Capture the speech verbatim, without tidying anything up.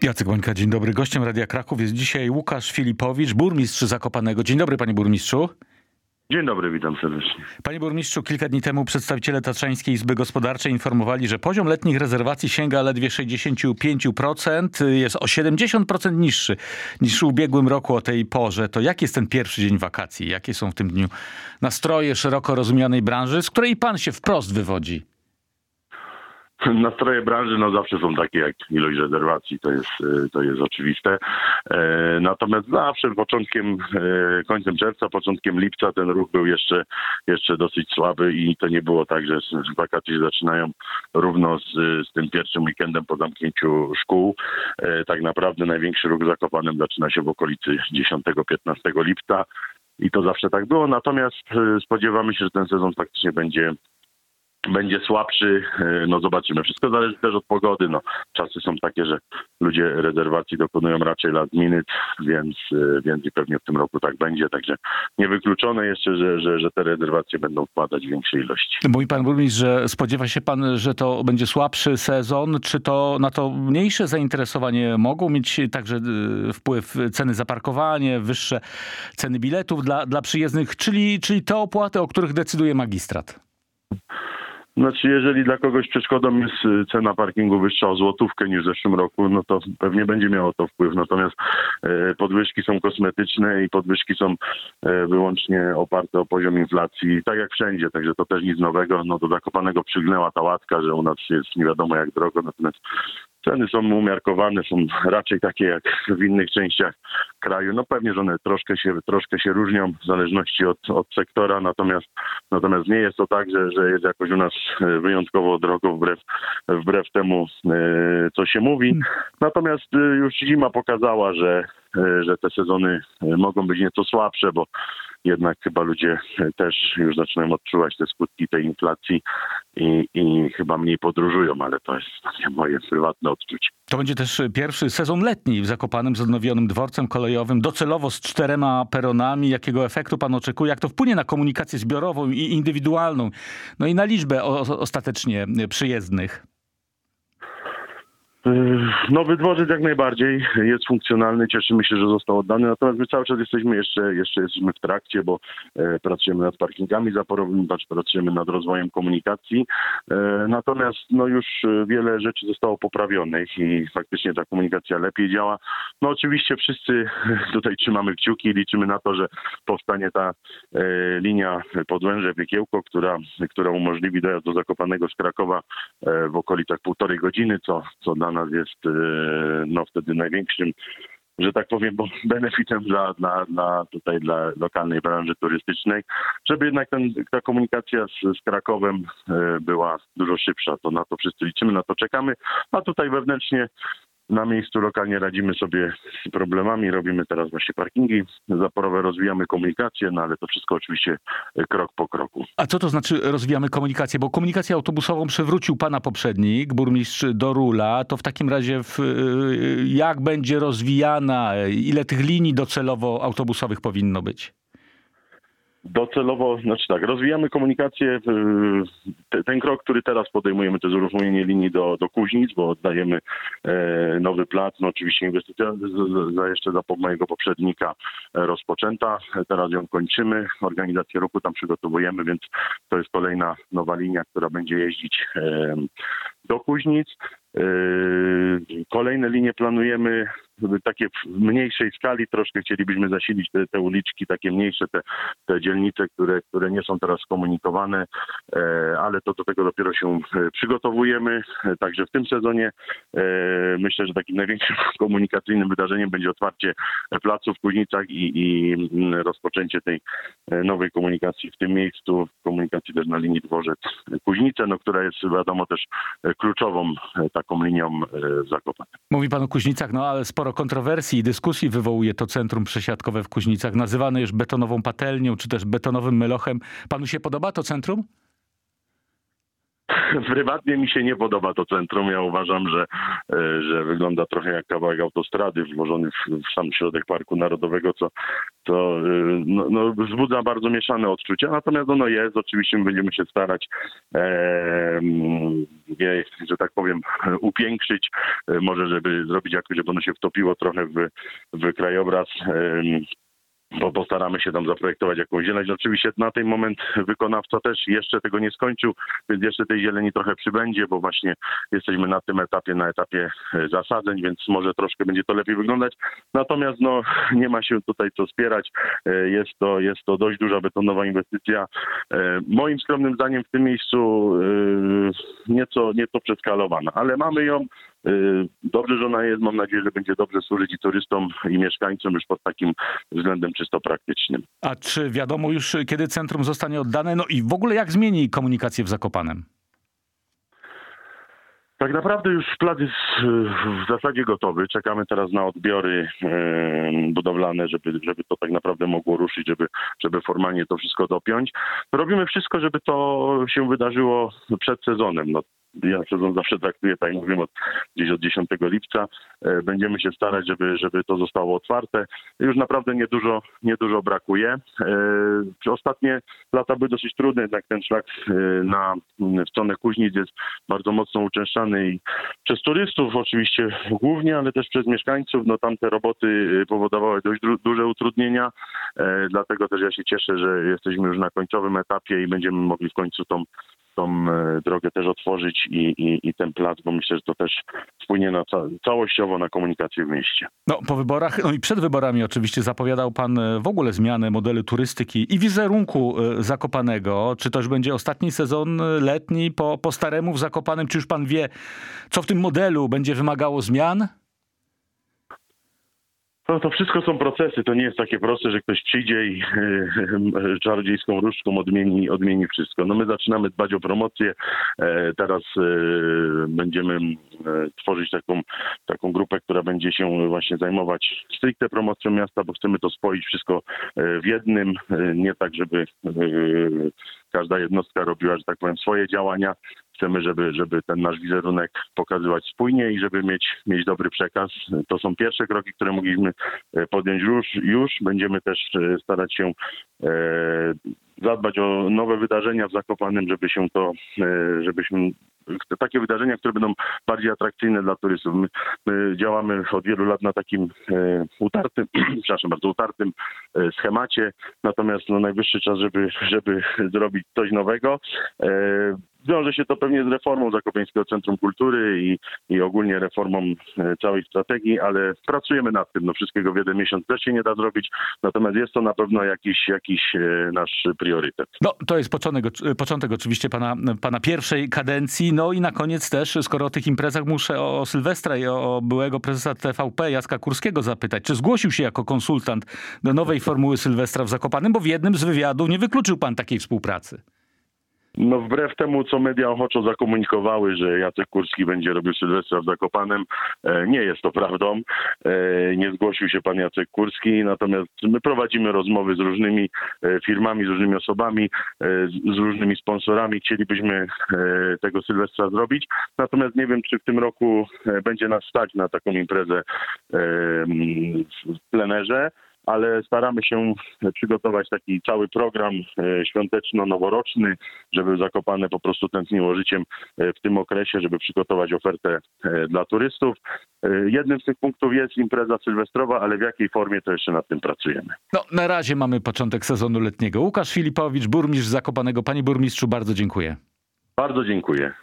Jacek Łańka, dzień dobry. Gościem Radia Kraków jest dzisiaj Łukasz Filipowicz, burmistrz Zakopanego. Dzień dobry, panie burmistrzu. Dzień dobry, witam serdecznie. Panie burmistrzu, kilka dni temu przedstawiciele Tatrzańskiej Izby Gospodarczej informowali, że poziom letnich rezerwacji sięga ledwie sześćdziesiąt pięć procent, jest o siedemdziesiąt procent niższy niż w ubiegłym roku o tej porze. To jaki jest ten pierwszy dzień wakacji? Jakie są w tym dniu nastroje szeroko rozumianej branży, z której pan się wprost wywodzi? Nastroje branży no zawsze są takie jak ilość rezerwacji, to jest, to jest oczywiste. E, natomiast zawsze początkiem, e, końcem czerwca, początkiem lipca ten ruch był jeszcze, jeszcze dosyć słaby i to nie było tak, że wakacje się zaczynają równo z, z tym pierwszym weekendem po zamknięciu szkół. E, tak naprawdę największy ruch w Zakopanem zaczyna się w okolicy dziesiątego piętnastego lipca i to zawsze tak było. Natomiast e, spodziewamy się, że ten sezon faktycznie będzie Będzie słabszy, no zobaczymy. Wszystko zależy też od pogody. No, czasy są takie, że ludzie rezerwacji dokonują raczej last minute, więc, więc i pewnie w tym roku tak będzie. Także niewykluczone jeszcze, że, że, że te rezerwacje będą wpadać w większej ilości. Mówi pan burmistrz, że spodziewa się pan, że to będzie słabszy sezon. Czy to na to mniejsze zainteresowanie mogą mieć także wpływ ceny za parkowanie, wyższe ceny biletów dla, dla przyjezdnych, czyli, czyli te opłaty, o których decyduje magistrat? Znaczy, jeżeli dla kogoś przeszkodą jest cena parkingu wyższa o złotówkę niż w zeszłym roku, no to pewnie będzie miało to wpływ. Natomiast e, podwyżki są kosmetyczne i podwyżki są e, wyłącznie oparte o poziom inflacji, tak jak wszędzie, także to też nic nowego. No do Zakopanego przygnęła ta łatka, że u nas jest nie wiadomo jak drogo, natomiast ceny są umiarkowane, są raczej takie jak w innych częściach kraju. No pewnie, że one troszkę się, troszkę się różnią w zależności od, od sektora, natomiast, natomiast nie jest to tak, że, że jest jakoś u nas wyjątkowo drogo wbrew, wbrew temu, co się mówi. Natomiast już zima pokazała, że, że te sezony mogą być nieco słabsze, bo jednak chyba ludzie też już zaczynają odczuwać te skutki tej inflacji i, i chyba mniej podróżują, ale to jest takie moje prywatne odczucie. To będzie też pierwszy sezon letni w Zakopanem z odnowionym dworcem kolejowym, docelowo z czterema peronami. Jakiego efektu pan oczekuje? Jak to wpłynie na komunikację zbiorową i indywidualną? No i na liczbę o, ostatecznie przyjezdnych? Nowy dworzec jak najbardziej jest funkcjonalny, cieszymy się, że został oddany, natomiast my cały czas jesteśmy jeszcze, jeszcze jesteśmy w trakcie, bo e, pracujemy nad parkingami zaporowymi, pracujemy nad rozwojem komunikacji, e, natomiast no już wiele rzeczy zostało poprawionych i faktycznie ta komunikacja lepiej działa. No oczywiście wszyscy tutaj trzymamy kciuki i liczymy na to, że powstanie ta e, linia Podłęże-Wykiełko, która, która umożliwi dojazd do Zakopanego z Krakowa e, w okolicach półtorej godziny, co, co dla nas jest no wtedy największym, że tak powiem, bo benefitem dla, dla, dla tutaj dla lokalnej branży turystycznej, żeby jednak ten, ta komunikacja z, z Krakowem była dużo szybsza. To na to wszyscy liczymy, na to czekamy, a tutaj wewnętrznie na miejscu lokalnie radzimy sobie z problemami, robimy teraz właśnie parkingi zaporowe, rozwijamy komunikację, no ale to wszystko oczywiście krok po kroku. A co to znaczy rozwijamy komunikację? Bo komunikację autobusową przywrócił pana poprzednik, burmistrz Dorula. To w takim razie w, jak będzie rozwijana? Ile tych linii docelowo autobusowych powinno być? Docelowo, znaczy tak, rozwijamy komunikację. Ten krok, który teraz podejmujemy, to jest uruchomienie linii do, do Kuźnic, bo oddajemy e, nowy plac. No oczywiście inwestycja za, jeszcze za mojego poprzednika rozpoczęta. Teraz ją kończymy. Organizację ruchu tam przygotowujemy, więc to jest kolejna nowa linia, która będzie jeździć e, do Kuźnic. Kolejne linie planujemy takie w mniejszej skali, troszkę chcielibyśmy zasilić te, te uliczki, takie mniejsze, te, te dzielnice, które, które nie są teraz skomunikowane, ale to do tego dopiero się przygotowujemy. Także w tym sezonie myślę, że takim największym komunikacyjnym wydarzeniem będzie otwarcie placu w Kuźnicach i, i rozpoczęcie tej nowej komunikacji w tym miejscu, komunikacji też na linii Dworzec-Kuźnice, no, która jest wiadomo też kluczową taką linią w Zakopanem. Mówi pan o Kuźnicach, no ale sporo kontrowersji i dyskusji wywołuje to centrum przesiadkowe w Kuźnicach, nazywane już betonową patelnią, czy też betonowym melochem. Panu się podoba to centrum? Prywatnie mi się nie podoba to centrum. Ja uważam, że, e, że wygląda trochę jak kawałek autostrady włożony w, w sam środek Parku Narodowego, co, co e, no, no, wzbudza bardzo mieszane odczucia. Natomiast ono jest, oczywiście my będziemy się starać e, je, że tak powiem, upiększyć. E, może, żeby zrobić jakoś, żeby ono się wtopiło trochę w, w krajobraz. E, bo postaramy się tam zaprojektować jakąś zieleń. Oczywiście na ten moment wykonawca też jeszcze tego nie skończył, więc jeszcze tej zieleni trochę przybędzie, bo właśnie jesteśmy na tym etapie, na etapie zasadzeń, więc może troszkę będzie to lepiej wyglądać. Natomiast no, nie ma się tutaj co spierać. Jest to, jest to dość duża betonowa inwestycja. Moim skromnym zdaniem w tym miejscu nieco, nieco przeskalowana, ale mamy ją. Dobrze, że ona jest. Mam nadzieję, że będzie dobrze służyć i turystom, i mieszkańcom już pod takim względem czysto praktycznym. A czy wiadomo już, kiedy centrum zostanie oddane? No i w ogóle jak zmieni komunikację w Zakopanem? Tak naprawdę już plac jest w zasadzie gotowy. Czekamy teraz na odbiory budowlane, żeby, żeby to tak naprawdę mogło ruszyć, żeby, żeby formalnie to wszystko dopiąć. Robimy wszystko, żeby to się wydarzyło przed sezonem. No, ja sezon zawsze traktuję, tak jak mówimy, od, gdzieś od dziesiątego lipca. Będziemy się starać, żeby, żeby to zostało otwarte. Już naprawdę niedużo, niedużo brakuje. Ostatnie lata były dosyć trudne, jednak ten szlak na w stronę Kuźnic jest bardzo mocno uczęszczany i przez turystów oczywiście głównie, ale też przez mieszkańców. No tam te roboty powodowały dość du- duże utrudnienia. Dlatego też ja się cieszę, że jesteśmy już na końcowym etapie i będziemy mogli w końcu tą tą drogę też otworzyć i, i, i ten plac, bo myślę, że to też wpłynie na ca- całościowo na komunikację w mieście. No po wyborach, no i przed wyborami oczywiście zapowiadał pan w ogóle zmianę modelu turystyki i wizerunku Zakopanego. Czy to już będzie ostatni sezon letni po, po staremu w Zakopanem? Czy już pan wie, co w tym modelu będzie wymagało zmian? No to wszystko są procesy. To nie jest takie proste, że ktoś przyjdzie i yy, czarodziejską różdżką odmieni, odmieni wszystko. No my zaczynamy dbać o promocję. E, teraz e, będziemy e, tworzyć taką, taką grupę, która będzie się właśnie zajmować stricte promocją miasta, bo chcemy to spoić wszystko e, w jednym. E, nie tak, żeby e, każda jednostka robiła, że tak powiem, swoje działania. Chcemy, żeby, żeby ten nasz wizerunek pokazywać spójnie i żeby mieć, mieć dobry przekaz. To są pierwsze kroki, które mogliśmy podjąć już. już. Będziemy też starać się e, zadbać o nowe wydarzenia w Zakopanem, żeby się to, e, żebyśmy takie wydarzenia, które będą bardziej atrakcyjne dla turystów. My, my działamy od wielu lat na takim e, utartym, przepraszam bardzo, utartym e, schemacie, natomiast no, najwyższy czas, żeby, żeby zrobić coś nowego. E, Wiąże się to pewnie z reformą Zakopiańskiego Centrum Kultury i, i ogólnie reformą e, całej strategii, ale pracujemy nad tym. No wszystkiego w jeden miesiąc też się nie da zrobić, natomiast jest to na pewno jakiś, jakiś e, nasz priorytet. No to jest początek, początek oczywiście pana, pana pierwszej kadencji. No i na koniec też, skoro o tych imprezach, muszę o Sylwestra i o byłego prezesa T V P Jacka Kurskiego zapytać. Czy zgłosił się jako konsultant do nowej formuły Sylwestra w Zakopanem? Bo w jednym z wywiadów nie wykluczył pan takiej współpracy. No wbrew temu, co media ochoczo zakomunikowały, że Jacek Kurski będzie robił Sylwestra w Zakopanem, nie jest to prawdą. Nie zgłosił się pan Jacek Kurski, natomiast my prowadzimy rozmowy z różnymi firmami, z różnymi osobami, z różnymi sponsorami. Chcielibyśmy tego Sylwestra zrobić, natomiast nie wiem, czy w tym roku będzie nas stać na taką imprezę w plenerze, ale staramy się przygotować taki cały program świąteczno-noworoczny, żeby Zakopane po prostu tętniło życiem w tym okresie, żeby przygotować ofertę dla turystów. Jednym z tych punktów jest impreza sylwestrowa, ale w jakiej formie to jeszcze nad tym pracujemy. No, na razie mamy początek sezonu letniego. Łukasz Filipowicz, burmistrz Zakopanego. Panie burmistrzu, bardzo dziękuję. Bardzo dziękuję.